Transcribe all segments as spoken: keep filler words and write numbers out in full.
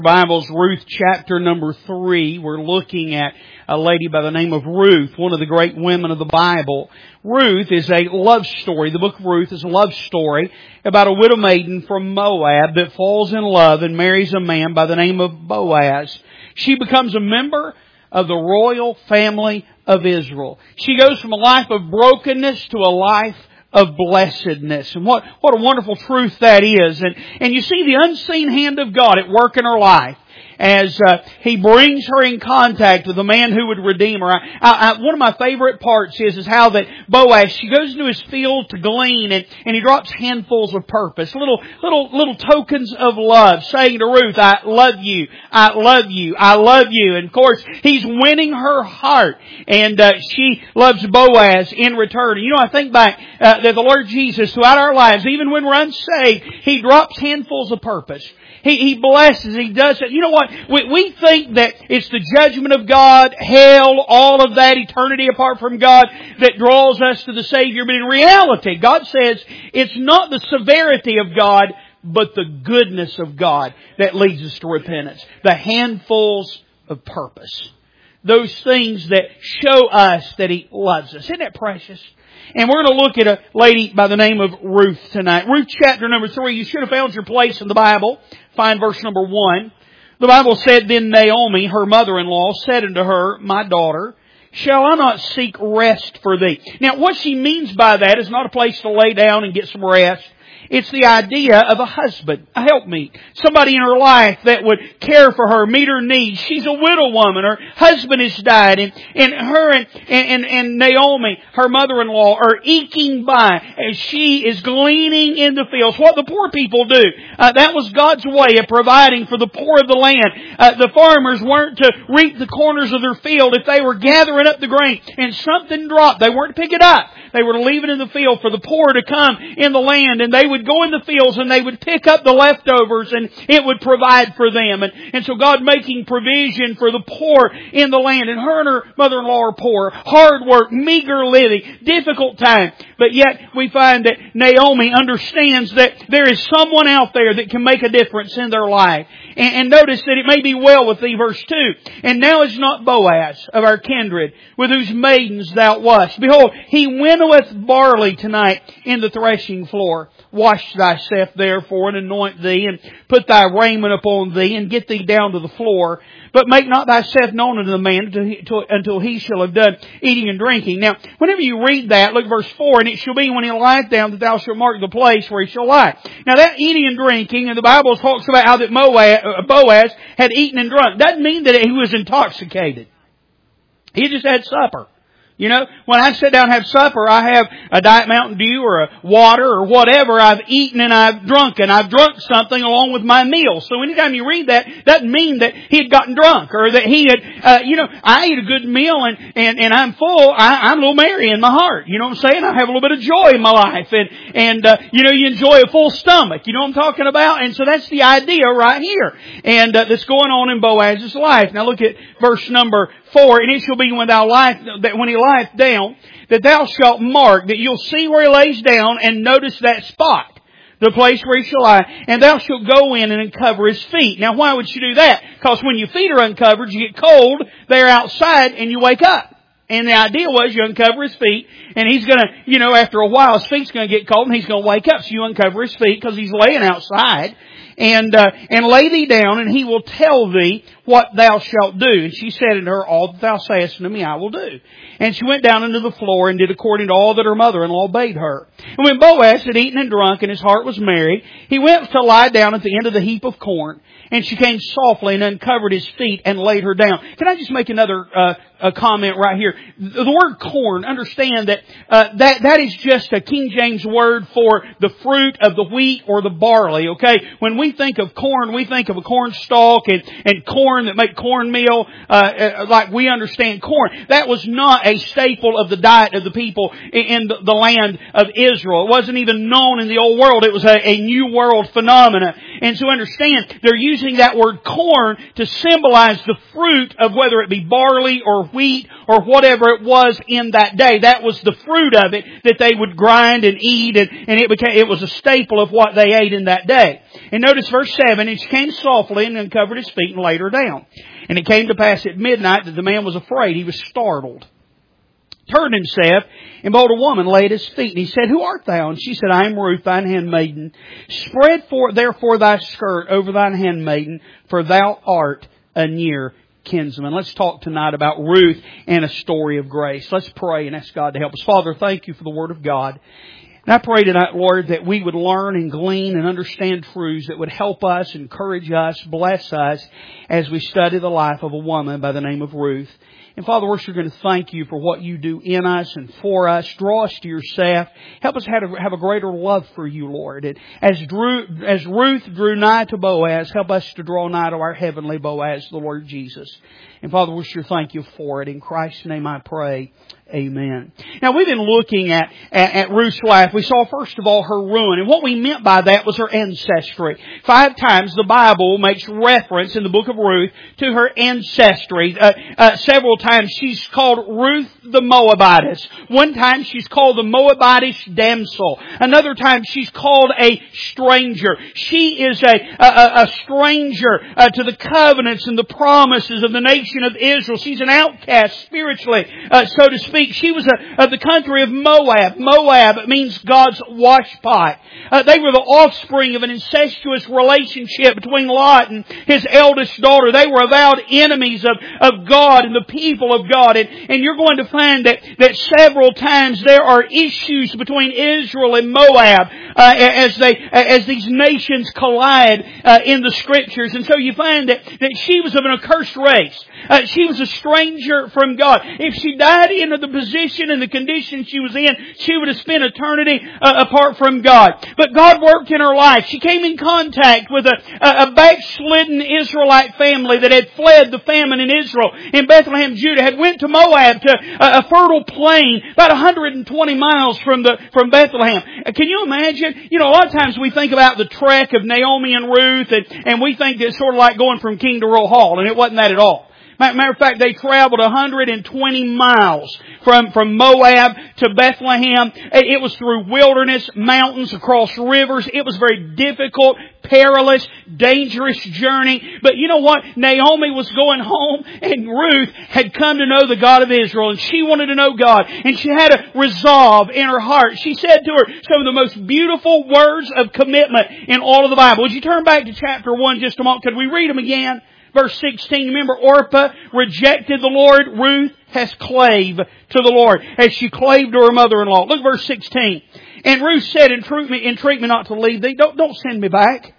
Bibles, Ruth chapter number three. We're looking at a lady by the name of Ruth, one of the great women of the Bible. Ruth is a love story. The book of Ruth is a love story about a widow maiden from Moab that falls in love and marries a man by the name of Boaz. She becomes a member of the royal family of Israel. She goes from a life of brokenness to a life of blessedness. And what, what a wonderful truth that is. And, and you see the unseen hand of God at work in her life as uh, He brings her in contact with the man who would redeem her. I, I, one of my favorite parts is, is how that Boaz, she goes into his field to glean and, and he drops handfuls of purpose, little, little, little tokens of love, saying to Ruth, I love you, I love you, I love you. And of course, he's winning her heart and uh, she loves Boaz in return. And you know, I think back uh, that the Lord Jesus, throughout our lives, even when we're unsaved, He drops handfuls of purpose. He, he blesses, He does it. You know what? We, we think that it's the judgment of God, hell, all of that, eternity apart from God that draws us to the Savior. But in reality, God says it's not the severity of God, but the goodness of God that leads us to repentance. The handfuls of purpose. Those things that show us that He loves us. Isn't that precious? And we're going to look at a lady by the name of Ruth tonight. Ruth chapter number three. You should have found your place in the Bible. Find verse number one. The Bible said, Then Naomi, her mother-in-law, said unto her, My daughter, shall I not seek rest for thee? Now, what she means by that is not a place to lay down and get some rest. It's the idea of a husband, a helpmeet, somebody in her life that would care for her, meet her needs. She's a widow woman. Her husband has died, and, and her and, and, and Naomi, her mother-in-law, are eking by as she is gleaning in the fields. What the poor people do. Uh, that was God's way of providing for the poor of the land. Uh, the farmers weren't to reap the corners of their field if they were gathering up the grain and something dropped. They weren't to pick it up. They were to leave it in the field for the poor to come in the land, and they would go in the fields and they would pick up the leftovers and it would provide for them. And, and so God making provision for the poor in the land. And her and her mother-in-law are poor. Hard work, meager living, difficult time. But yet we find that Naomi understands that there is someone out there that can make a difference in their life. And, and notice that it may be well with thee, verse two. And now is not Boaz of our kindred, with whose maidens thou wast. Behold, he winnoweth barley tonight in the threshing floor. Wash thyself therefore and anoint thee and put thy raiment upon thee and get thee down to the floor. But make not thyself known unto the man until he, to, until he shall have done eating and drinking. Now, whenever you read that, look verse four, and it shall be when he lieth down that thou shalt mark the place where he shall lie. Now that eating and drinking, and the Bible talks about how that Moab, Boaz had eaten and drunk, doesn't mean that he was intoxicated. He just had supper. You know, when I sit down and have supper, I have a Diet Mountain Dew or a water or whatever. I've eaten and I've drunk, and I've drunk something along with my meal. So anytime you read that, doesn't mean that he had gotten drunk or that he had, uh, you know, I ate a good meal and, and, and I'm full. I, I'm a little merry in my heart. You know what I'm saying? I have a little bit of joy in my life. And, and, uh, you know, you enjoy a full stomach. You know what I'm talking about? And so that's the idea right here. And, uh, that's going on in Boaz's life. Now look at verse number four. And it shall be when thou lieth, that when he lieth down, that thou shalt mark, that you'll see where he lays down and notice that spot, the place where he shall lie, and thou shalt go in and uncover his feet. Now why would you do that? Because when your feet are uncovered, you get cold, they're outside, and you wake up. And the idea was you uncover his feet, and he's going to, you know, after a while his feet's going to get cold and he's going to wake up. So you uncover his feet because he's laying outside. And, uh, and lay thee down, and he will tell thee what thou shalt do. And she said unto her, All that thou sayest unto me I will do. And she went down into the floor and did according to all that her mother-in-law bade her. And when Boaz had eaten and drunk, and his heart was merry, he went to lie down at the end of the heap of corn. And she came softly and uncovered his feet and laid her down. Can I just make another uh, a comment right here? The word corn, understand that uh, that that is just a King James word for the fruit of the wheat or the barley, okay? When we think of corn, we think of a corn stalk and, and corn that make cornmeal uh, uh, like we understand corn. That was not a staple of the diet of the people in the, the land of Israel. It wasn't even known in the old world. It was a, a new world phenomena. And so understand, they're using that word corn to symbolize the fruit of whether it be barley or wheat or whatever it was in that day. That was the fruit of it that they would grind and eat, and, and it became, it was a staple of what they ate in that day. And notice verse seven, and she came softly and uncovered his feet and laid her down. And it came to pass at midnight that the man was afraid. He was startled. Turned himself, and behold, a woman lay at his feet. And he said, Who art thou? And she said, I am Ruth, thine handmaiden. Spread for, therefore thy skirt over thine handmaiden, for thou art a near kinsman. Let's talk tonight about Ruth and a story of grace. Let's pray and ask God to help us. Father, thank you for the Word of God. And I pray tonight, Lord, that we would learn and glean and understand truths that would help us, encourage us, bless us as we study the life of a woman by the name of Ruth. And Father, we're sure going to thank you for what you do in us and for us. Draw us to yourself. Help us have a, have a greater love for you, Lord. And as, Drew, as Ruth drew nigh to Boaz, help us to draw nigh to our heavenly Boaz, the Lord Jesus. And Father, we sure thank you for it. In Christ's name I pray. Amen. Now we've been looking at, at, at Ruth's life. We saw first of all her ruin. And what we meant by that was her ancestry. Five times the Bible makes reference in the book of Ruth to her ancestry. Uh, uh, several times she's called Ruth the Moabitess. One time she's called the Moabitish damsel. Another time she's called a stranger. She is a, a, a stranger uh, to the covenants and the promises of the nation of Israel. She's an outcast spiritually, uh, so to speak. She was a, of the country of Moab. Moab means God's washpot. Uh, they were the offspring of an incestuous relationship between Lot and his eldest daughter. They were avowed enemies of, of God and the people of God. And, and you're going to find that, that several times there are issues between Israel and Moab uh, as they as these nations collide uh, in the Scriptures. And so you find that, that she was of an accursed race. Uh, she was a stranger from God. If she died into the position and the condition she was in, she would have spent eternity uh, apart from God. But God worked in her life. She came in contact with a, a backslidden Israelite family that had fled the famine in Israel. In Bethlehem, Judah, had went to Moab, to a, a fertile plain, about one hundred twenty miles from the from Bethlehem. Uh, can you imagine? You know, a lot of times we think about the trek of Naomi and Ruth, and, and we think it's sort of like going from King to Royal Hall, and it wasn't that at all. Matter of fact, they traveled one hundred twenty miles from, from Moab to Bethlehem. It was through wilderness, mountains, across rivers. It was a very difficult, perilous, dangerous journey. But you know what? Naomi was going home, and Ruth had come to know the God of Israel, and she wanted to know God. And she had a resolve in her heart. She said to her some of the most beautiful words of commitment in all of the Bible. Would you turn back to chapter one just a moment? Could we read them again? Verse sixteen, remember Orpah rejected the Lord. Ruth has clave to the Lord as she clave to her mother-in-law. Look at verse sixteen. And Ruth said, entreat me, entreat me not to leave thee. Don't, don't send me back.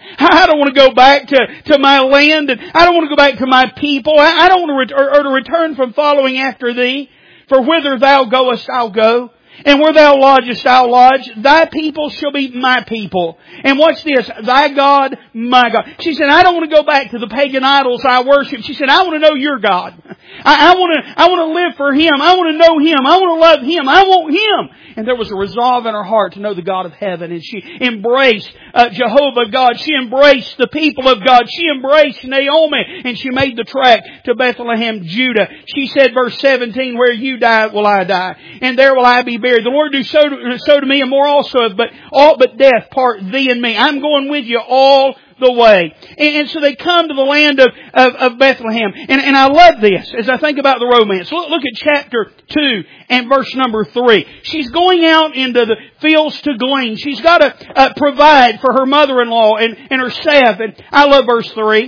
I don't want to go back to, to my land, and I don't want to go back to my people. I, I don't want to, ret- or, or to return from following after thee. For whither thou goest, I'll go. And where thou lodgest, I'll lodge. Thy people shall be my people. And watch this. Thy God, my God. She said, I don't want to go back to the pagan idols I worship. She said, I want to know your God. I, I want to, I want to live for Him. I want to know Him. I want to love Him. I want Him. And there was a resolve in her heart to know the God of heaven. And she embraced uh, Jehovah God. She embraced the people of God. She embraced Naomi. And she made the trek to Bethlehem, Judah. She said, verse seventeen, where you die will I die. And there will I be buried. The Lord do so to, so to me and more also, but all but death part thee and me. I'm going with you all the way. And, and so they come to the land of, of, of Bethlehem. And, and I love this as I think about the romance. Look, look at chapter two and verse number three. She's going out into the fields to glean. She's got to uh, provide for her mother-in-law and, and herself. And I love verse three.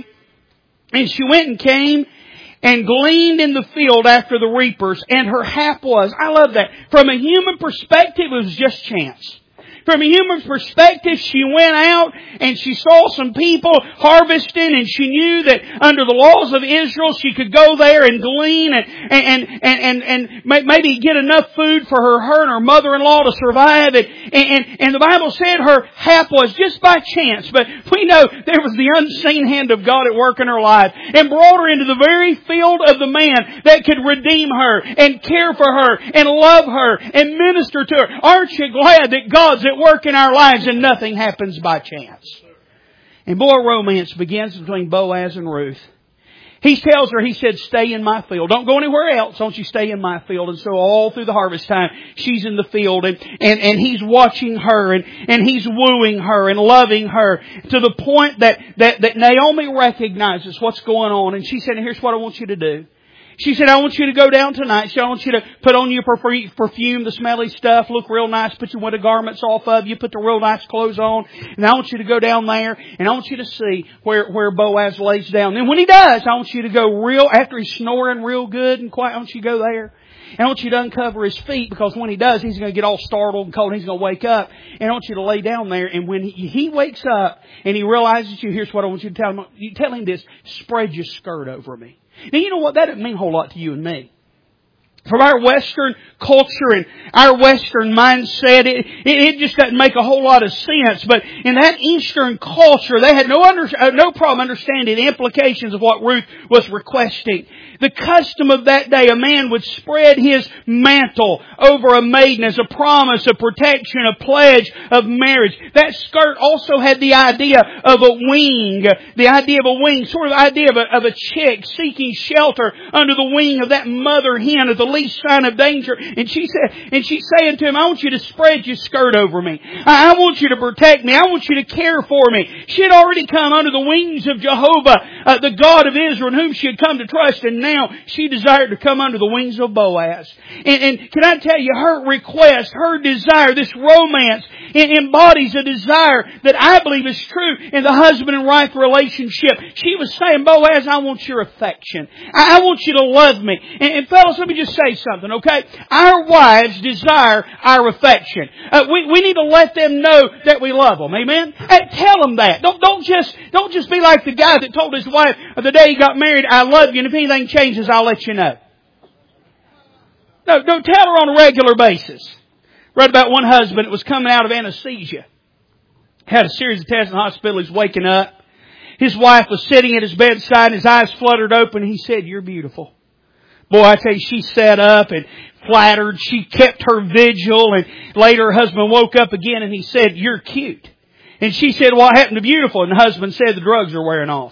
And she went and came and gleaned in the field after the reapers, and her hap was, I love that. From a human perspective, it was just chance. From a human perspective, she went out and she saw some people harvesting, and she knew that under the laws of Israel she could go there and glean and and and and, and maybe get enough food for her, her and her mother-in-law to survive. And, and and the Bible said her hap was just by chance, but we know there was the unseen hand of God at work in her life and brought her into the very field of the man that could redeem her and care for her and love her and minister to her. Aren't you glad that God's at work in our lives and nothing happens by chance? And boy, romance begins between Boaz and Ruth. He tells her, he said, stay in my field. Don't go anywhere else. Don't you stay in my field. And so all through the harvest time, she's in the field and, and, and he's watching her and, and he's wooing her and loving her to the point that, that, that Naomi recognizes what's going on. And she said, here's what I want you to do. She said, I want you to go down tonight. She said, I want you to put on your perfume, the smelly stuff, look real nice, put your winter garments off of you, put the real nice clothes on. And I want you to go down there and I want you to see where, where Boaz lays down. And when he does, I want you to go real, after he's snoring real good and quiet, I want you to go there. And I want you to uncover his feet because when he does, he's going to get all startled and cold and he's going to wake up. And I want you to lay down there. And when he, he wakes up and he realizes you, here's what I want you to tell him. You tell him this, spread your skirt over me. Now, you know what? That doesn't mean a whole lot to you and me. From our Western culture and our Western mindset, it, it, it just doesn't make a whole lot of sense. But in that Eastern culture, they had no under, no problem understanding the implications of what Ruth was requesting. The custom of that day, a man would spread his mantle over a maiden as a promise of protection, a pledge of marriage. That skirt also had the idea of a wing, the idea of a wing, sort of the idea of a, of a chick seeking shelter under the wing of that mother hen at the least sign of danger. And she said, and she's saying to him, I want you to spread your skirt over me. I, I want you to protect me. I want you to care for me. She had already come under the wings of Jehovah, uh, the God of Israel, in whom she had come to trust. And now she desired to come under the wings of Boaz. And, and can I tell you, her request, her desire, this romance, it embodies a desire that I believe is true in the husband and wife relationship. She was saying, Boaz, I want your affection. I, I want you to love me. And, and fellas, let me just say something, okay? Our wives desire our affection. Uh, we, we need to let them know that we love them. Amen? And tell them that. Don't, don't just, don't just be like the guy that told his wife the day he got married, I love you, and if anything changes, I'll let you know. No, don't tell her on a regular basis. Read about one husband that was coming out of anesthesia. Had a series of tests in the hospital. He's waking up. His wife was sitting at his bedside and his eyes fluttered open. He said, you're beautiful. Boy, I tell you, she sat up and flattered. She kept her vigil. And later her husband woke up again and he said, you're cute. And she said, what happened to beautiful? And the husband said, the drugs are wearing off.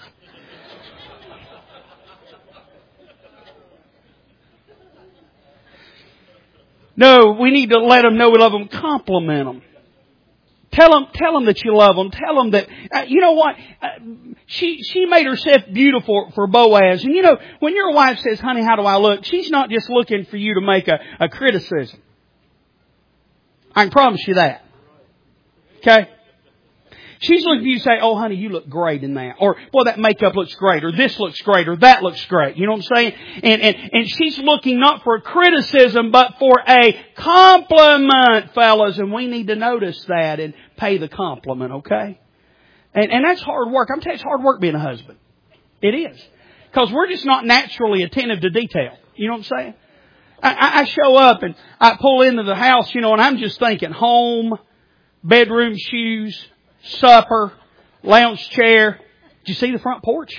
No, we need to let them know we love them. Compliment them. Tell them, tell them that you love them. Tell them that, uh, you know what? Uh, she, she made herself beautiful for Boaz. And you know, when your wife says, honey, how do I look? She's not just looking for you to make a, a criticism. I can promise you that. Okay? She's looking for you to say, oh, honey, you look great in that. Or, boy, that makeup looks great. Or this looks great. Or that looks great. You know what I'm saying? And, and, and she's looking not for a criticism, but for a compliment, fellas. And we need to notice that and pay the compliment, okay? And, and that's hard work. I'm telling you, it's hard work being a husband. It is. Because we're just not naturally attentive to detail. You know what I'm saying? I, I show up and I pull into the house, you know, and I'm just thinking home, bedroom shoes, supper, lounge chair. Did you see the front porch?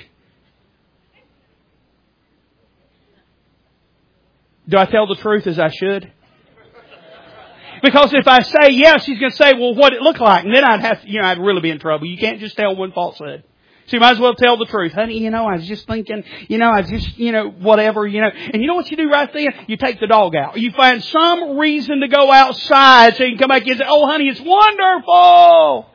Do I tell the truth as I should? Because if I say yes, she's going to say, well, what it looked like. And then I'd have to, you know, I'd really be in trouble. You can't just tell one falsehood. So you might as well tell the truth. Honey, you know, I was just thinking, you know, I was just, you know, whatever, you know. And you know what you do right then? You take the dog out. You find some reason to go outside so you can come back and say, oh, honey, it's wonderful.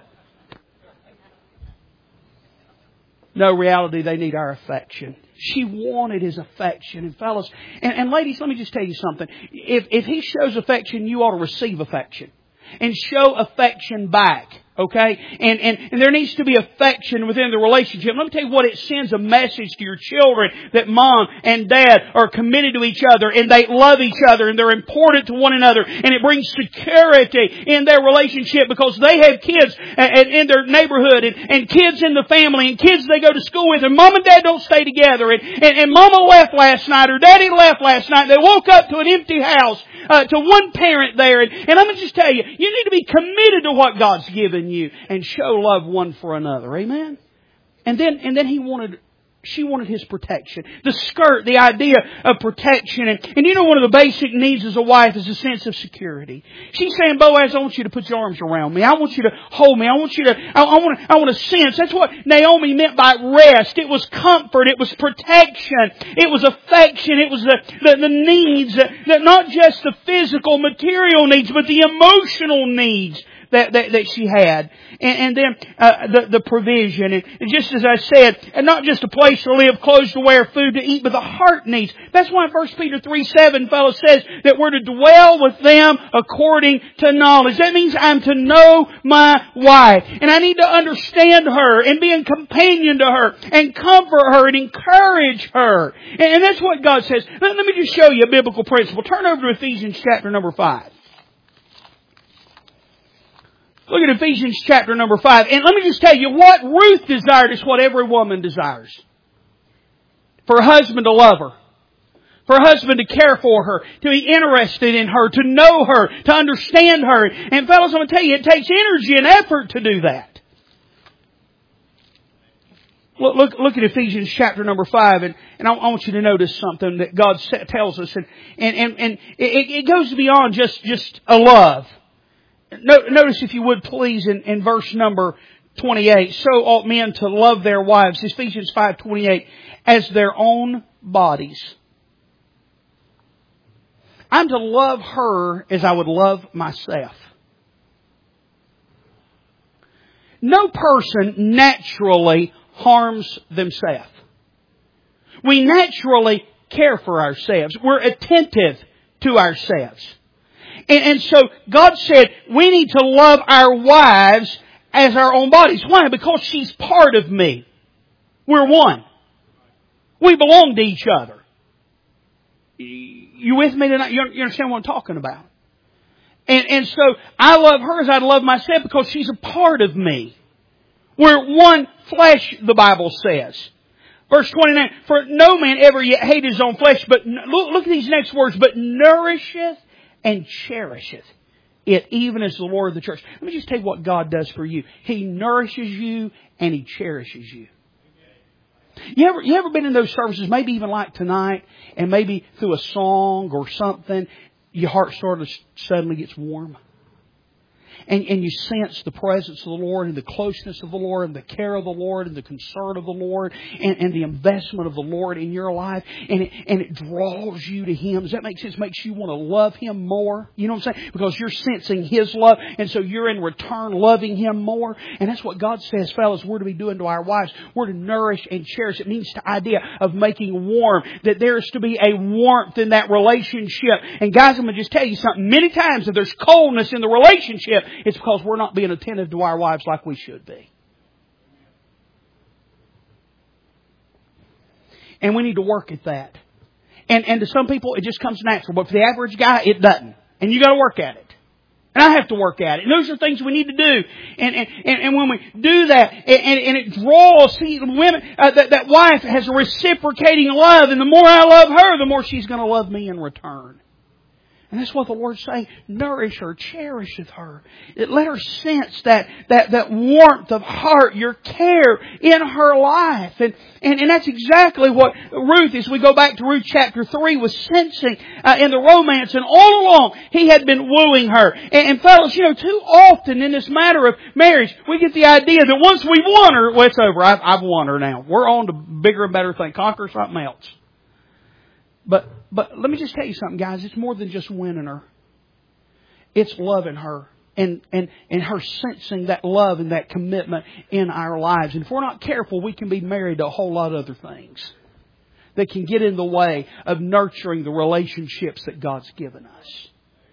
No, reality, they need our affection. She wanted his affection. And fellas, and, and ladies, let me just tell you something. If, if he shows affection, you ought to receive affection. And show affection back. Okay? And, and, and there needs to be affection within the relationship. Let me tell you what, it sends a message to your children that mom and dad are committed to each other and they love each other and they're important to one another. And it brings security in their relationship because they have kids in their neighborhood and, and kids in the family and kids they go to school with, and mom and dad don't stay together, and, and, and mama left last night or daddy left last night. They woke up to an empty house, uh, to one parent there. And, and I'm going to just tell you, you need to be committed to what God's given you and show love one for another. Amen? And then, and then he wanted She wanted his protection. The skirt, the idea of protection. And, and you know one of the basic needs as a wife is a sense of security. She's saying, Boaz, I want you to put your arms around me. I want you to hold me. I want you to, I, I want, I want a sense. That's what Naomi meant by rest. It was comfort. It was protection. It was affection. It was the, the, the needs, that not just the physical, material needs, but the emotional needs that, that, that she had. And, and then uh, the, the provision. And, and just as I said, and not just a place to live, clothes to wear, food to eat, but the heart needs. That's why First Peter three seven, fellow, says that we're to dwell with them according to knowledge. That means I'm to know my wife. And I need to understand her and be a companion to her and comfort her and encourage her. And, and that's what God says. Let, let me just show you a biblical principle. Turn over to Ephesians chapter number five. Look at Ephesians chapter number five. And let me just tell you, what Ruth desired is what every woman desires. For her husband to love her. For her husband to care for her. To be interested in her. To know her. To understand her. And fellas, I'm going to tell you, it takes energy and effort to do that. Look, look, look at Ephesians chapter number five. And, and I, I want you to notice something that God tells us. And, and, and, and it, it goes beyond just, just a love. Notice, if you would please, in, in verse number twenty-eight, so ought men to love their wives, Ephesians five twenty-eight, as their own bodies. I'm to love her as I would love myself. No person naturally harms themselves. We naturally care for ourselves. We're attentive to ourselves. And, and so God said we need to love our wives as our own bodies. Why? Because she's part of me. We're one. We belong to each other. You with me tonight? You understand what I'm talking about? And, and so I love her as I'd love myself because she's a part of me. We're one flesh, the Bible says. Verse twenty-nine, for no man ever yet hated his own flesh, but look, look at these next words, but nourisheth and cherisheth it, even as the Lord of the church. Let me just tell you what God does for you. He nourishes you and He cherishes you. You ever, you ever been in those services, maybe even like tonight, and maybe through a song or something, your heart sort of suddenly gets warm? And, and you sense the presence of the Lord and the closeness of the Lord and the care of the Lord and the concern of the Lord and, and the investment of the Lord in your life. And it, and it draws you to Him. Does that make sense? Makes you want to love Him more. You know what I'm saying? Because you're sensing His love. And so you're in return loving Him more. And that's what God says, fellas, we're to be doing to our wives. We're to nourish and cherish. It means the idea of making warm. That there is to be a warmth in that relationship. And guys, I'm going to just tell you something. Many times if there's coldness in the relationship, it's because we're not being attentive to our wives like we should be. And we need to work at that. And and to some people, it just comes natural. But for the average guy, it doesn't. And you got to work at it. And I have to work at it. And those are things we need to do. And and, and, and when we do that, and, and it draws, see, women, uh, that, that wife has a reciprocating love. And the more I love her, the more she's going to love me in return. And that's what the Lord's saying. Nourish her, cherisheth her. It, let her sense that, that, that warmth of heart, your care in her life. And, and, and that's exactly what Ruth, as we go back to Ruth chapter three, was sensing uh, in the romance. And all along, he had been wooing her. And, and fellas, you know, too often in this matter of marriage, we get the idea that once we've won her, well, it's over. I've, I've won her now. We're on to bigger and better things. Conquer something else. But but let me just tell you something, guys. It's more than just winning her. It's loving her and, and, and her sensing that love and that commitment in our lives. And if we're not careful, we can be married to a whole lot of other things that can get in the way of nurturing the relationships that God's given us.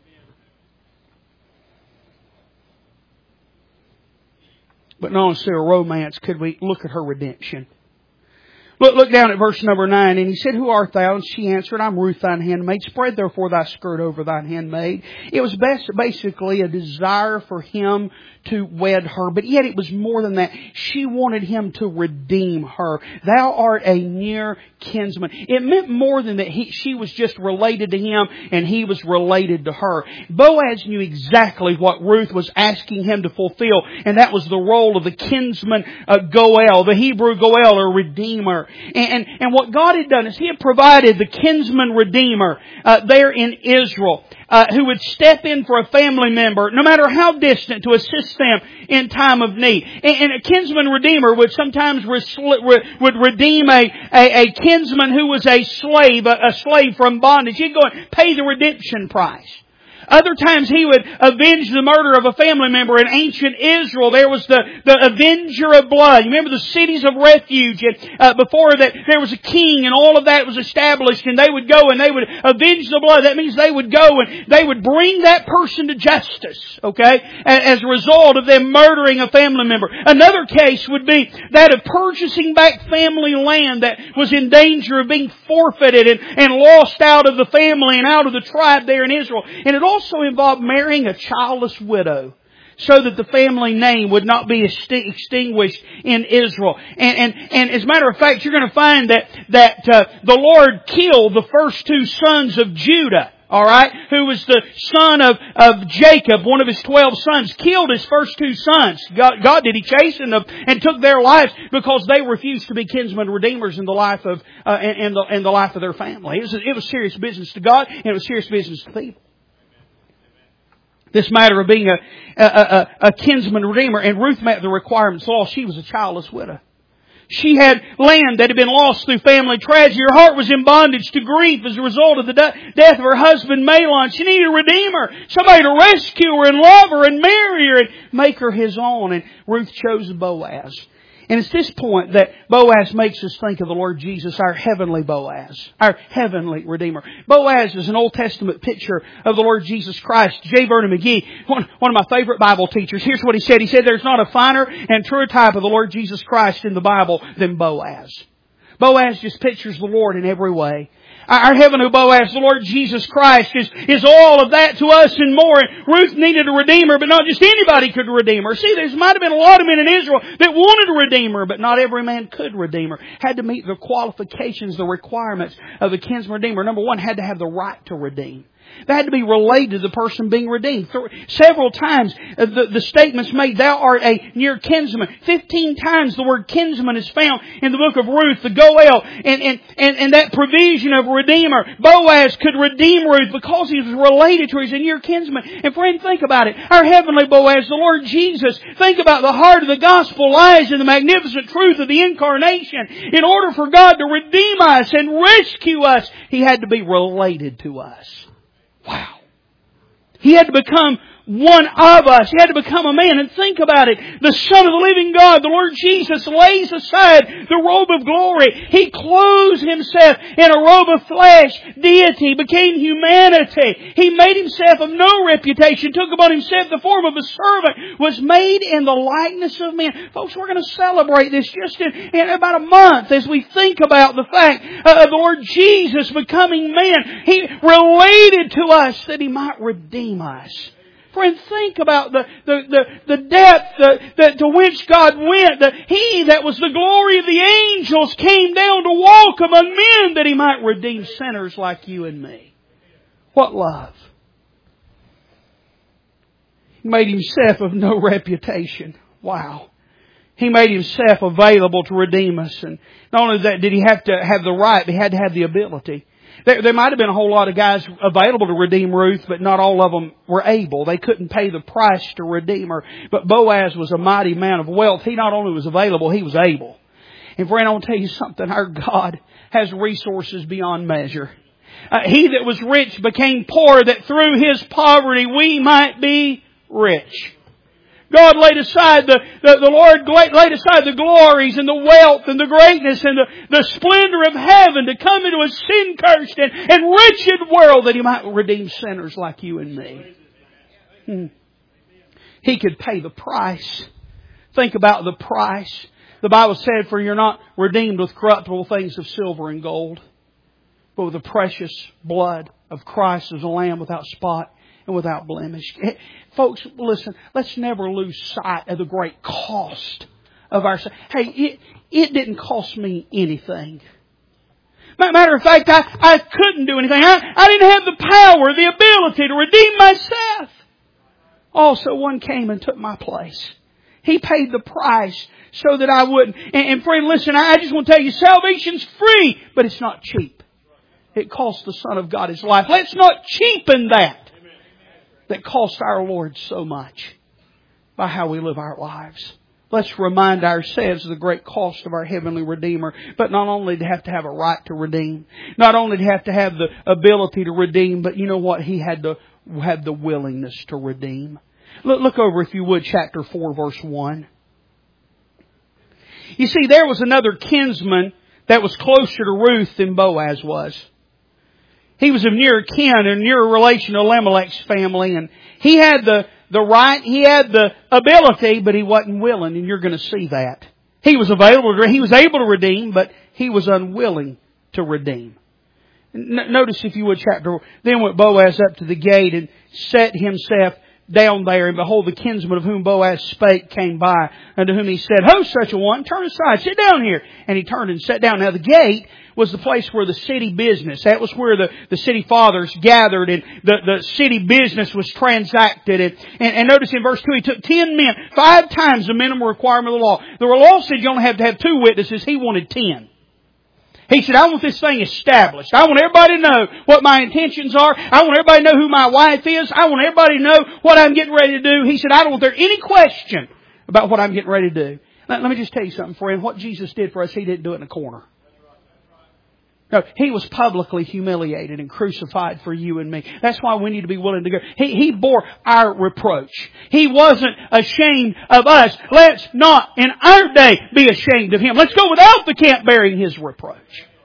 But not only see her romance, could we look at her redemption? Look, look down at verse number nine. And he said, who art thou? And she answered, I'm Ruth, thine handmaid. Spread therefore thy skirt over thine handmaid. It was best, basically a desire for him to wed her. But yet it was more than that. She wanted him to redeem her. Thou art a near kinsman. It meant more than that he, she was just related to him and he was related to her. Boaz knew exactly what Ruth was asking him to fulfill. And that was the role of the kinsman uh, Goel, the Hebrew Goel, or redeemer. And, and, and what God had done is He had provided the kinsman redeemer uh, there in Israel, uh, who would step in for a family member, no matter how distant, to assist them in time of need. And, and a kinsman redeemer would sometimes res- would redeem a, a, a kinsman who was a slave, a, a slave from bondage. He'd go and pay the redemption price. Other times He would avenge the murder of a family member. In ancient Israel, there was the, the avenger of blood. You remember the cities of refuge. And, uh, before that, there was a king and all of that was established. And they would go and they would avenge the blood. That means they would go and they would bring that person to justice. Okay? As a result of them murdering a family member. Another case would be that of purchasing back family land that was in danger of being forfeited and, and lost out of the family and out of the tribe there in Israel. And it all also involved marrying a childless widow so that the family name would not be extinguished in Israel. And, and, and as a matter of fact, you're going to find that, that uh, the Lord killed the first two sons of Judah. All right, who was the son of, of Jacob, one of his twelve sons, killed his first two sons. God, God did He chasten them and took their lives because they refused to be kinsmen redeemers in the life of uh, and, and the and the life of their family. It was it was serious business to God, and it was serious business to people. This matter of being a, a, a, a kinsman redeemer. And Ruth met the requirements of law. She was a childless widow. She had land that had been lost through family tragedy. Her heart was in bondage to grief as a result of the de- death of her husband Mahlon. She needed a redeemer. Somebody to rescue her and love her and marry her and make her his own. And Ruth chose Boaz. And it's this point that Boaz makes us think of the Lord Jesus, our heavenly Boaz, our heavenly Redeemer. Boaz is an Old Testament picture of the Lord Jesus Christ. J. Vernon McGee, one, one of my favorite Bible teachers, here's what he said. He said, there's not a finer and truer type of the Lord Jesus Christ in the Bible than Boaz. Boaz just pictures the Lord in every way. Our heavenly Boaz, the Lord Jesus Christ, is, is all of that to us and more. And Ruth needed a redeemer, but not just anybody could redeem her. See, there might have been a lot of men in Israel that wanted a redeemer, but not every man could redeem her. Had to meet the qualifications, the requirements of a kinsman redeemer. Number one, had to have the right to redeem. They had to be related to the person being redeemed. Several times the, the statements made, thou art a near kinsman. Fifteen times the word kinsman is found in the book of Ruth, the Goel, and, and, and, and that provision of redeemer. Boaz could redeem Ruth because he was related to her. He's a near kinsman. And friend, think about it. Our heavenly Boaz, the Lord Jesus, think about the heart of the gospel lies in the magnificent truth of the incarnation. In order for God to redeem us and rescue us, He had to be related to us. Wow. He had to become one of us. He had to become a man. And think about it. The Son of the living God, the Lord Jesus, lays aside the robe of glory. He clothes Himself in a robe of flesh. Deity became humanity. He made Himself of no reputation, took upon Himself the form of a servant, was made in the likeness of men. Folks, we're going to celebrate this just in, in about a month as we think about the fact of the Lord Jesus becoming man. He related to us that He might redeem us. Friend, think about the, the, the, the depth the, the, to which God went. That He that was the glory of the angels came down to walk among men that He might redeem sinners like you and me. What love. He made Himself of no reputation. Wow. He made Himself available to redeem us. And not only that, did He have to have the right, but He had to have the ability. There, there might have been a whole lot of guys available to redeem Ruth, but not all of them were able. They couldn't pay the price to redeem her. But Boaz was a mighty man of wealth. He not only was available, he was able. And friend, I want to tell you something. Our God has resources beyond measure. Uh, he that was rich became poor, that through His poverty we might be rich. God laid aside the, the, the Lord laid aside the glories and the wealth and the greatness and the, the splendor of heaven to come into a sin-cursed and, and wretched world that He might redeem sinners like you and me. Hmm. He could pay the price. Think about the price. The Bible said, for you're not redeemed with corruptible things of silver and gold, but with the precious blood of Christ as a lamb without spot and without blemish. Folks, listen, let's never lose sight of the great cost of our... Hey, it, it didn't cost me anything. Matter of fact, I, I couldn't do anything. I, I didn't have the power, the ability to redeem myself. Also, one came and took my place. He paid the price so that I wouldn't. And, and friend, listen, I just want to tell you, salvation's free, but it's not cheap. It cost the Son of God His life. Let's not cheapen that. That cost our Lord so much by how we live our lives. Let's remind ourselves of the great cost of our heavenly Redeemer. But not only to have to have a right to redeem, not only to have to have the ability to redeem, but you know what? He had to have the willingness to redeem. Look, look over, if you would, chapter four, verse one. You see, there was another kinsman that was closer to Ruth than Boaz was. He was of nearer kin and nearer relation to Elimelech's family, and he had the The right, he had the ability, but he wasn't willing, and you're going to see that. He was available, to, he was able to redeem, but he was unwilling to redeem. N- notice, if you would, chapter. Then went Boaz up to the gate and set himself down there, and behold, the kinsman of whom Boaz spake came by, unto whom he said, Ho, such a one, turn aside, sit down here. And he turned and sat down. Now the gate was the place where the city business, that was where the, the city fathers gathered, and the, the city business was transacted. And, and, and notice in verse two, he took ten men, five times the minimum requirement of the law. The law said you only have to have two witnesses. He wanted ten. He said, I want this thing established. I want everybody to know what my intentions are. I want everybody to know who my wife is. I want everybody to know what I'm getting ready to do. He said, I don't want there any question about what I'm getting ready to do. Let, let me just tell you something, friend. What Jesus did for us, He didn't do it in a corner. No, He was publicly humiliated and crucified for you and me. That's why we need to be willing to go. He, he bore our reproach. He wasn't ashamed of us. Let's not in our day be ashamed of Him. Let's go without the camp bearing His reproach.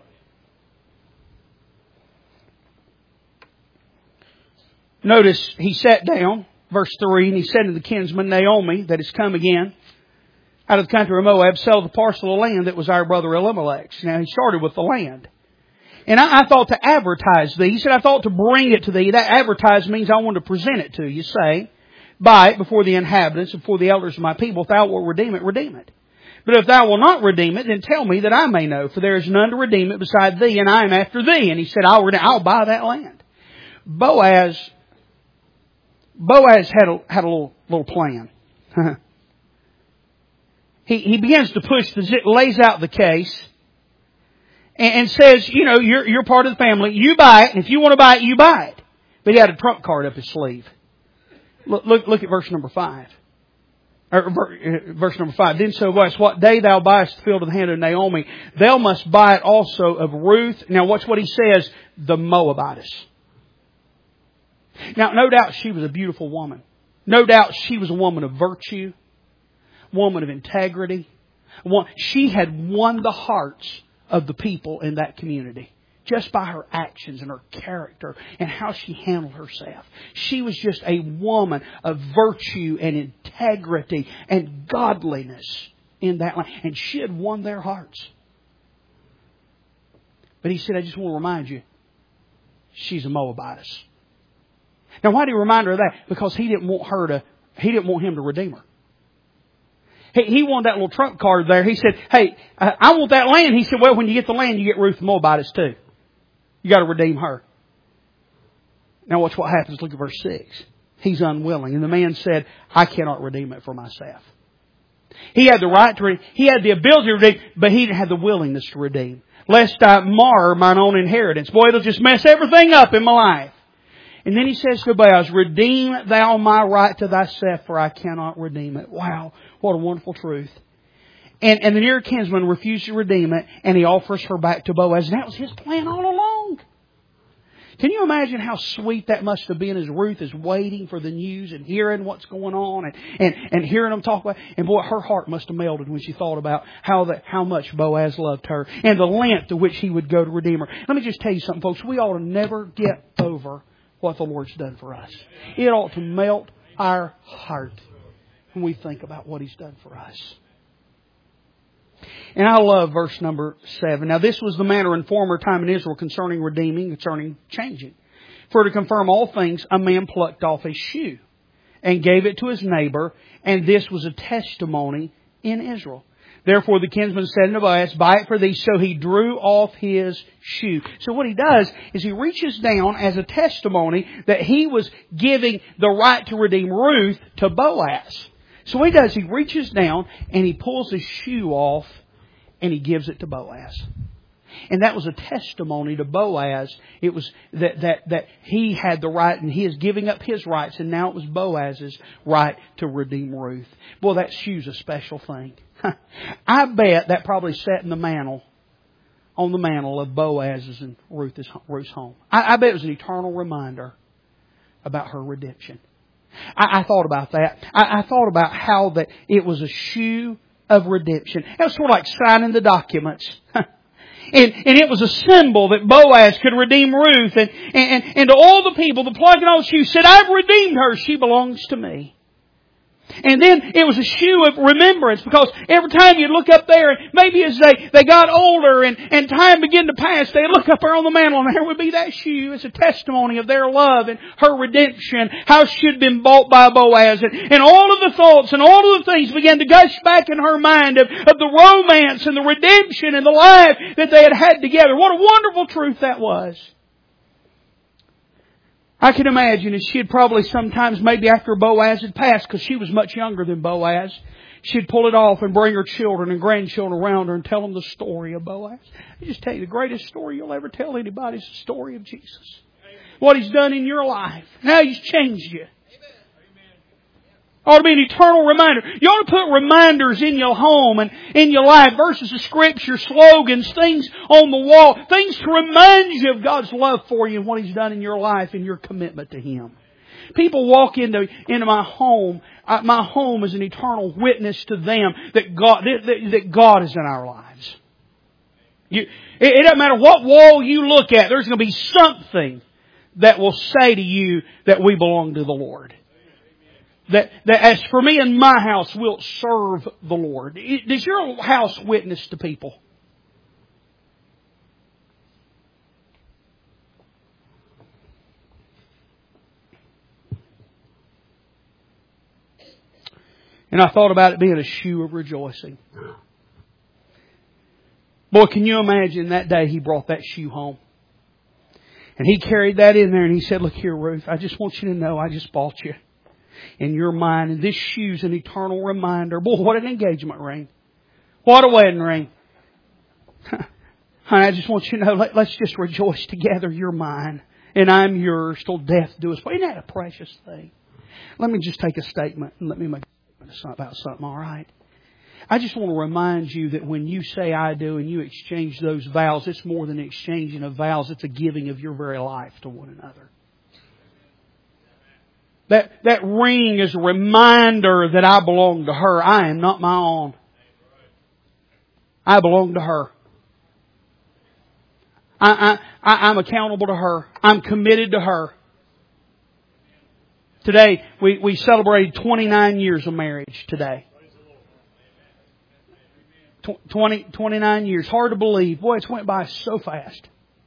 Notice He sat down, verse three, and He said to the kinsman Naomi that has come again out of the country of Moab, sell the parcel of land that was our brother Elimelech's. Now He started with the land. And I, I thought to advertise thee. He said, I thought to bring it to thee. That advertise means I want to present it to you. Say, buy it before the inhabitants and before the elders of my people. If thou wilt redeem it, redeem it. But if thou wilt not redeem it, then tell me that I may know. For there is none to redeem it beside thee, and I am after thee. And he said, I'll, redeem, I'll buy that land. Boaz, Boaz had a, had a little, little plan. he, he begins to push the, lays out the case. And says, you know, you're, you're part of the family. You buy it. And if you want to buy it, you buy it. But he had a trump card up his sleeve. Look, look, look at verse number five. Or verse number five. Then so was, what day thou buyest the field of the hand of Naomi, thou must buy it also of Ruth. Now watch what he says, the Moabitess. Now no doubt she was a beautiful woman. No doubt she was a woman of virtue. Woman of integrity. She had won the hearts of the people in that community. Just by her actions and her character and how she handled herself. She was just a woman of virtue and integrity and godliness in that land. And she had won their hearts. But he said, I just want to remind you, she's a Moabitess. Now why did he remind her of that? Because he didn't want her to, he didn't want him to redeem her. He, he wanted that little trump card there. He said, hey, I want that land. He said, well, when you get the land, you get Ruth the Moabitess too. You got to redeem her. Now watch what happens. Look at verse six. He's unwilling. And the man said, I cannot redeem it for myself. He had the right to redeem. He had the ability to redeem, but he didn't have the willingness to redeem. Lest I mar mine own inheritance. Boy, it'll just mess everything up in my life. And then he says to Boaz, redeem thou my right to thyself, for I cannot redeem it. Wow, what a wonderful truth. And, and the near kinsman refused to redeem it, and he offers her back to Boaz. And that was his plan all along. Can you imagine how sweet that must have been as Ruth is waiting for the news and hearing what's going on and, and, and hearing them talk about it. And boy, her heart must have melted when she thought about how that, how much Boaz loved her and the length to which he would go to redeem her. Let me just tell you something, folks. We ought to never get over what the Lord's done for us. It ought to melt our heart when we think about what He's done for us. And I love verse number seven. Now this was the manner in former time in Israel concerning redeeming, concerning changing. For to confirm all things, a man plucked off a shoe and gave it to his neighbor, and this was a testimony in Israel. Therefore the kinsman said unto Boaz, buy it for thee. So he drew off his shoe. So what he does is he reaches down as a testimony that he was giving the right to redeem Ruth to Boaz. So what he does, he reaches down and he pulls his shoe off and he gives it to Boaz. And that was a testimony to Boaz. It was that, that, that he had the right and he is giving up his rights, and now it was Boaz's right to redeem Ruth. Boy, that shoe's a special thing. I bet that probably sat in the mantle, on the mantle of Boaz's and Ruth's, Ruth's home. I, I bet it was an eternal reminder about her redemption. I, I thought about that. I, I thought about how that it was a shoe of redemption. It was sort of like signing the documents. And, and it was a symbol that Boaz could redeem Ruth. And, and, and to all the people, the plugging on the shoe said, I've redeemed her. She belongs to me. And then it was a shoe of remembrance, because every time you'd look up there, and maybe as they, they got older and, and time began to pass, they'd look up there on the mantle and there would be that shoe. It's a testimony of their love and her redemption, how she had been bought by Boaz. And, and all of the thoughts and all of the things began to gush back in her mind of, of the romance and the redemption and the life that they had had together. What a wonderful truth that was. I can imagine as she'd probably sometimes, maybe after Boaz had passed, because she was much younger than Boaz, she'd pull it off and bring her children and grandchildren around her and tell them the story of Boaz. I just tell you, the greatest story you'll ever tell anybody is the story of Jesus. What He's done in your life, how He's changed you. Ought to be an eternal reminder. You ought to put reminders in your home and in your life, verses of Scripture, slogans, things on the wall, things to remind you of God's love for you and what He's done in your life and your commitment to Him. People walk into into my home. Uh, my home is an eternal witness to them that God that, that, that God is in our lives. You, it, it doesn't matter what wall you look at. There's going to be something that will say to you that we belong to the Lord. That, that as for me and my house, we'll serve the Lord. Does your house witness to people? And I thought about it being a shoe of rejoicing. Boy, can you imagine that day he brought that shoe home? And he carried that in there and he said, look here, Ruth, I just want you to know I just bought you. In your mind, and this shoe's an eternal reminder. Boy, what an engagement ring. What a wedding ring. Honey, I just want you to know, let, let's just rejoice together. You're mine, and I'm yours till death do us. Isn't that a precious thing? Let me just take a statement, and let me make a statement about something, all right? I just want to remind you that when you say I do and you exchange those vows, it's more than exchanging of vows. It's a giving of your very life to one another. That, that ring is a reminder that I belong to her. I am not my own. I belong to her. I, I, I'm accountable to her. I'm committed to her. Today, we, we celebrated twenty-nine years of marriage today. twenty, twenty-nine years. Hard to believe. Boy, it's went by so fast.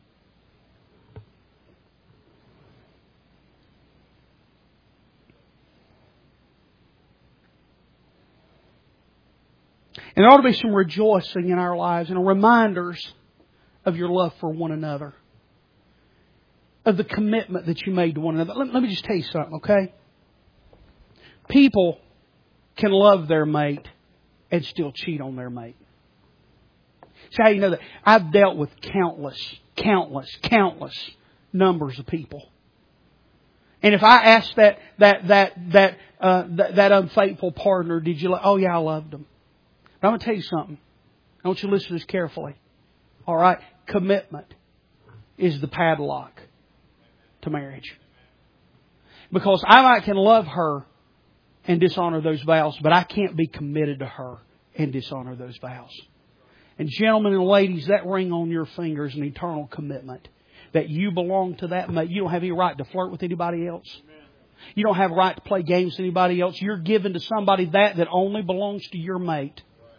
And there ought to be some rejoicing in our lives and reminders of your love for one another. Of the commitment that you made to one another. Let, let me just tell you something, okay? People can love their mate and still cheat on their mate. See how you know that? I've dealt with countless, countless, countless numbers of people. And if I ask that that that that uh, that, that unfaithful partner, did you? Lo- oh yeah, I loved them. But I'm going to tell you something. I want you to listen to this carefully. All right, commitment is the padlock to marriage. Because I can love her and dishonor those vows, but I can't be committed to her and dishonor those vows. And gentlemen and ladies, that ring on your finger is an eternal commitment. That you belong to that mate. You don't have any right to flirt with anybody else. You don't have a right to play games with anybody else. You're given to somebody that that only belongs to your mate.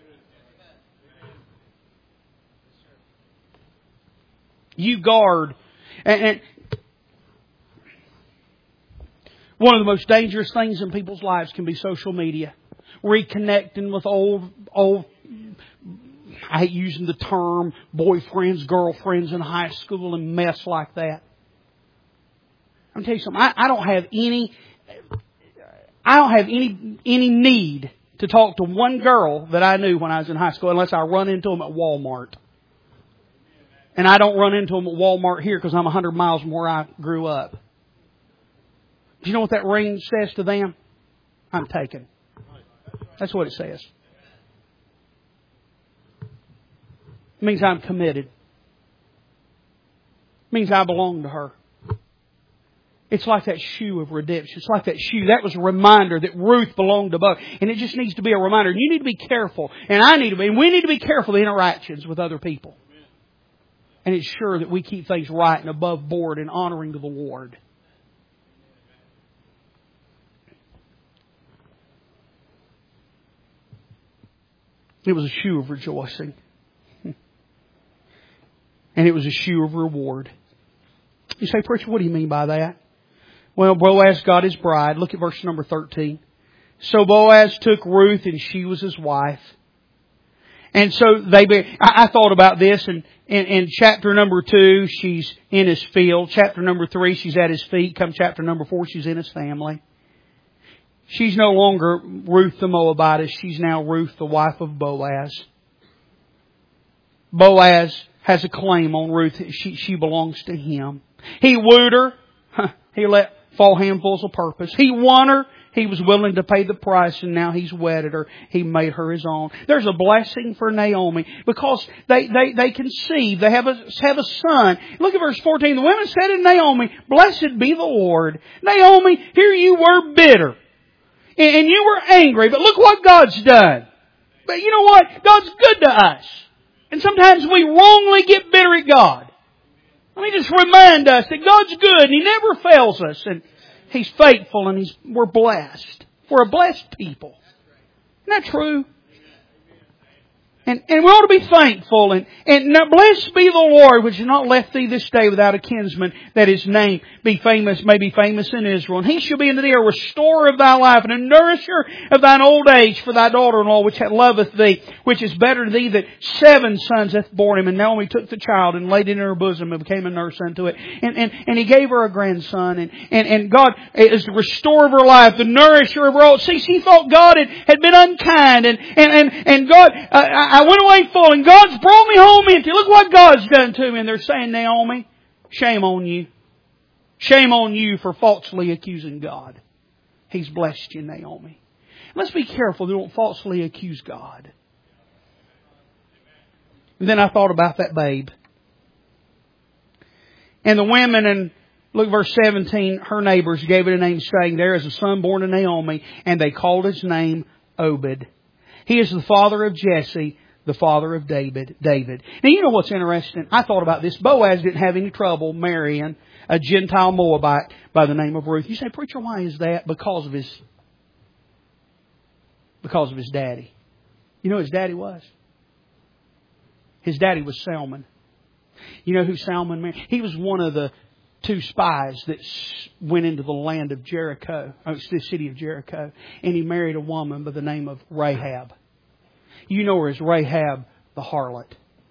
You guard. And, and one of the most dangerous things in people's lives can be social media. Reconnecting with old, old, I hate using the term, boyfriends, girlfriends in high school and mess like that. I'm going to tell you something. I, I don't have any, I don't have any any need to talk to one girl that I knew when I was in high school unless I run into them at Walmart. And I don't run into them at Walmart here because I'm a hundred miles from where I grew up. Do you know what that ring says to them? I'm taken. That's what it says. It means I'm committed. It means I belong to her. It's like that shoe of redemption. It's like that shoe. That was a reminder that Ruth belonged to both. And it just needs to be a reminder. You need to be careful. And I need to be. And we need to be careful of the interactions with other people. And ensure that we keep things right and above board and honoring to the Lord. It was a shoe of rejoicing. And it was a shoe of reward. You say, preacher, what do you mean by that? Well, Boaz got his bride. Look at verse number thirteen. So Boaz took Ruth and she was his wife. And so they, be, I, I thought about this, and in, in chapter number two, she's in his field. Chapter number three, she's at his feet. Come chapter number four, she's in his family. She's no longer Ruth the Moabitess. She's now Ruth, the wife of Boaz. Boaz has a claim on Ruth. She, she belongs to him. He wooed her. He let fall handfuls of purpose. He won her. He was willing to pay the price, and now he's wedded her. He made her his own. There's a blessing for Naomi because they, they, they conceive. They have a, have a son. Look at verse fourteen. The women said to Naomi, "Blessed be the Lord." Naomi, here you were bitter. And you were angry, but look what God's done. But you know what? God's good to us. And sometimes we wrongly get bitter at God. Let me just remind us that God's good and He never fails us. And He's faithful and He's, we're blessed. We're a blessed people. Isn't that true? And, and we ought to be thankful. And, and now blessed be the Lord, which has not left thee this day without a kinsman, that His name be famous, may be famous in Israel. And He shall be unto thee a restorer of thy life, and a nourisher of thine old age for thy daughter-in-law, which loveth thee, which is better to thee that seven sons hath borne him. And Naomi took the child and laid it in her bosom and became a nurse unto it. And, and, and He gave her a grandson. And, and, and God is the restorer of her life, the nourisher of her old. See, she thought God had, had been unkind. And, and, and, and God, uh, I went away full and God's brought me home empty. Look what God's done to me. And they're saying, Naomi, shame on you. Shame on you for falsely accusing God. He's blessed you, Naomi. Let's be careful that we don't falsely accuse God. And then I thought about that babe. And the women, and look verse seventeen, her neighbors gave it a name, saying, there is a son born to Naomi, and they called his name Obed. He is the father of Jesse, the father of David. David. Now you know what's interesting? I thought about this. Boaz didn't have any trouble marrying a Gentile Moabite by the name of Ruth. You say, preacher, why is that? Because of his, because of his daddy. You know who his daddy was? His daddy was Salmon. You know who Salmon married? He was one of the two spies that went into the land of Jericho, oh, it's the city of Jericho, and he married a woman by the name of Rahab. You know her as Rahab the harlot.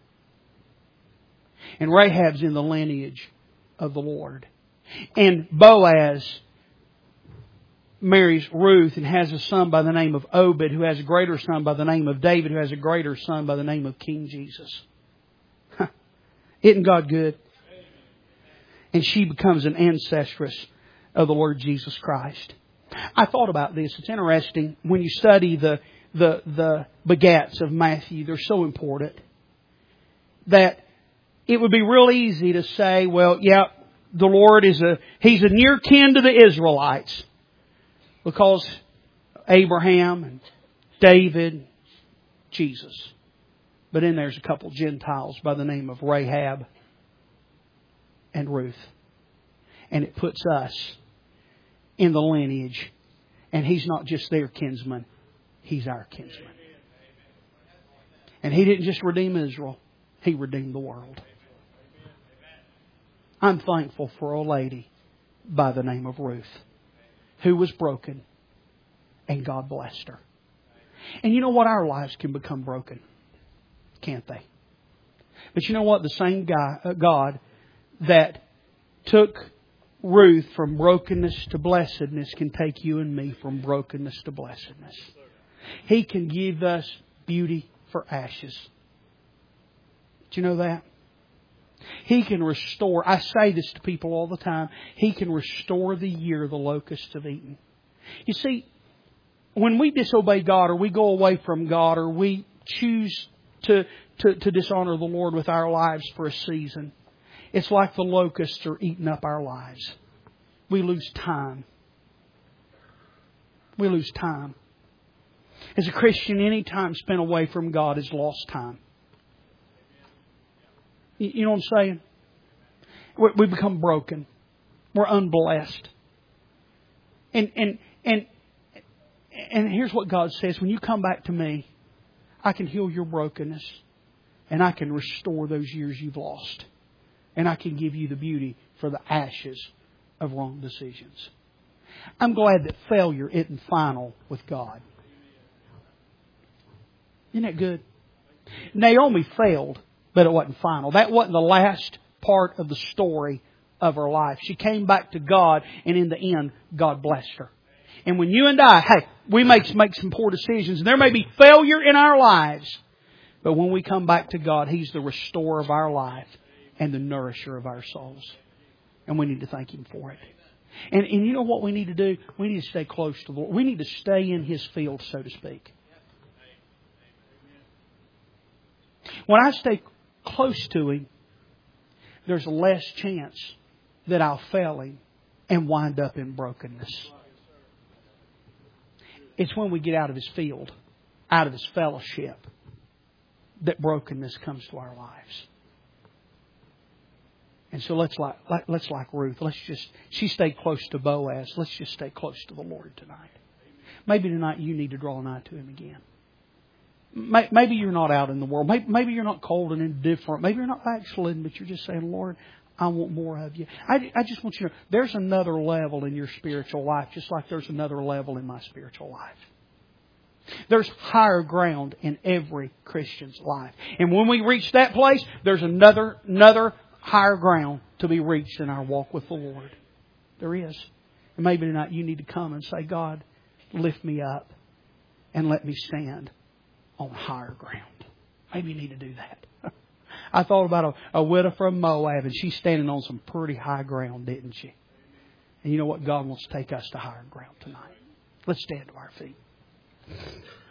And Rahab's in the lineage of the Lord. And Boaz marries Ruth and has a son by the name of Obed, who has a greater son by the name of David, who has a greater son by the name of King Jesus. Huh. Isn't God good? And she becomes an ancestress of the Lord Jesus Christ. I thought about this. It's interesting when you study the the the begats of Matthew. They're so important that it would be real easy to say, well, yeah, the Lord is a He's a near kin to the Israelites because Abraham and David, Jesus. But then there's a couple Gentiles by the name of Rahab and Ruth. And it puts us in the lineage. And He's not just their kinsman. He's our kinsman. And He didn't just redeem Israel. He redeemed the world. I'm thankful for a lady by the name of Ruth who was broken and God blessed her. And you know what? Our lives can become broken. Can't they? But you know what? The same guy, uh, God that took Ruth from brokenness to blessedness can take you and me from brokenness to blessedness. He can give us beauty for ashes. Do you know that? He can restore. I say this to people all the time. He can restore the year the locusts have eaten. You see, when we disobey God or we go away from God or we choose to, to, to dishonor the Lord with our lives for a season, it's like the locusts are eating up our lives. We lose time. We lose time. As a Christian, any time spent away from God is lost time. You know what I'm saying? We become broken. We're unblessed. And, and, and, and here's what God says. When you come back to me, I can heal your brokenness. And I can restore those years you've lost. And I can give you the beauty for the ashes of wrong decisions. I'm glad that failure isn't final with God. Isn't that good? Naomi failed, but it wasn't final. That wasn't the last part of the story of her life. She came back to God, and in the end, God blessed her. And when you and I, hey, we make, make some poor decisions, and there may be failure in our lives, but when we come back to God, He's the restorer of our life and the nourisher of our souls. And we need to thank Him for it. And, and you know what we need to do? We need to stay close to the Lord. We need to stay in His field, so to speak. When I stay close to Him, there's less chance that I'll fail Him and wind up in brokenness. It's when we get out of His field, out of His fellowship, that brokenness comes to our lives. And so let's like, like let's like Ruth. Let's just she stayed close to Boaz. Let's just stay close to the Lord tonight. Maybe tonight you need to draw nigh to Him again. Maybe you're not out in the world. Maybe you're not cold and indifferent. Maybe you're not backslidden, but you're just saying, Lord, I want more of You. I, I just want you to know there's another level in your spiritual life, just like there's another level in my spiritual life. There's higher ground in every Christian's life. And when we reach that place, there's another, another higher ground to be reached in our walk with the Lord. There is. And maybe tonight you need to come and say, God, lift me up and let me stand on higher ground. Maybe you need to do that. I thought about a, a widow from Moab, and she's standing on some pretty high ground, didn't she? And you know what? God wants to take us to higher ground tonight. Let's stand to our feet.